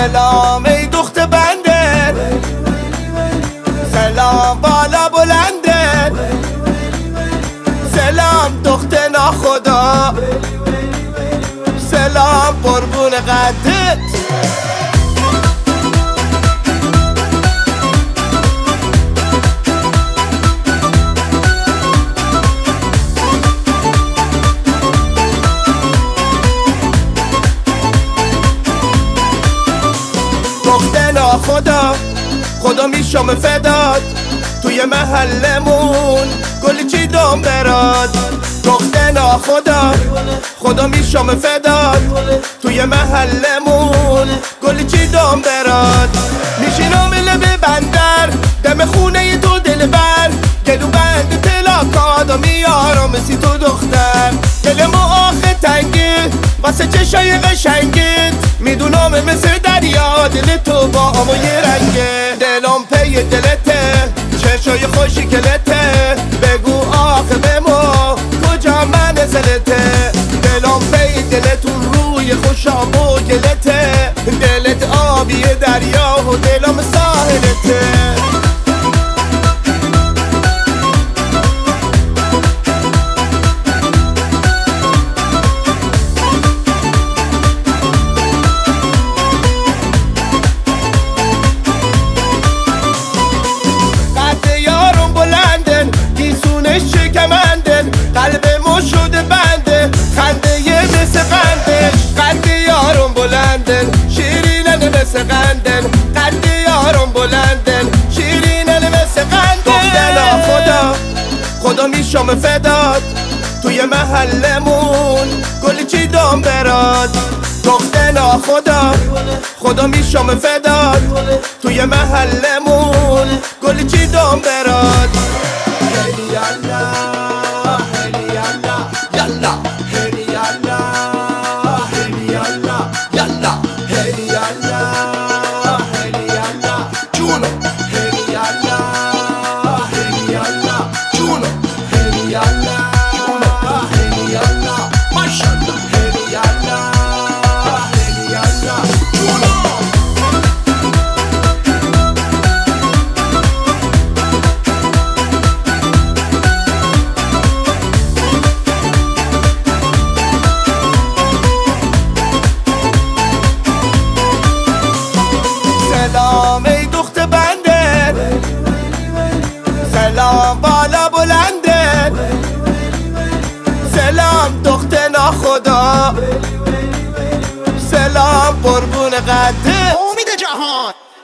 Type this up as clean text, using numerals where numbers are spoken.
سلام ای دخت بنده، سلام بالا بلنده، سلام دخت ناخدا، سلام قربون قدت. دخت ناخدا خدا میشم فداد، توی محلمون گل چیدم براد. دخت ناخدا خدا میشم فداد، توی محلمون گل چیدم براد. میشینم لب بندر دم خونه تو دلبر، گلو بند تلاکادا میارم سی تو دختر. دلم آخه تنگه واسه چشای قشنگت، میدونم مثل دریا دل تو با آمای رنگه. دلم پی دلته چشای خوشی کلته، بگو آخه به ما کجا منزلته. دلم پی دلتون روی خوشام و گلته، دلت آبی دریا و دلم ساحلته. قلب ما شده بنده، خنده یه مثل قندش. قد یارم بلندن شیرینن مثل قندن، قد یارم بلندن شیرینن مثل قندن. دختر خدا خدا میشم فداد، توی محلمون گل چیدم براد. دختر ناخدا خدا میشم فداد، توی محلمون گل چیدم براد. سلام ای دخت بنده، سلام بالا بلنده، سلام دخت ناخدا، سلام قربون قدت. امید جهان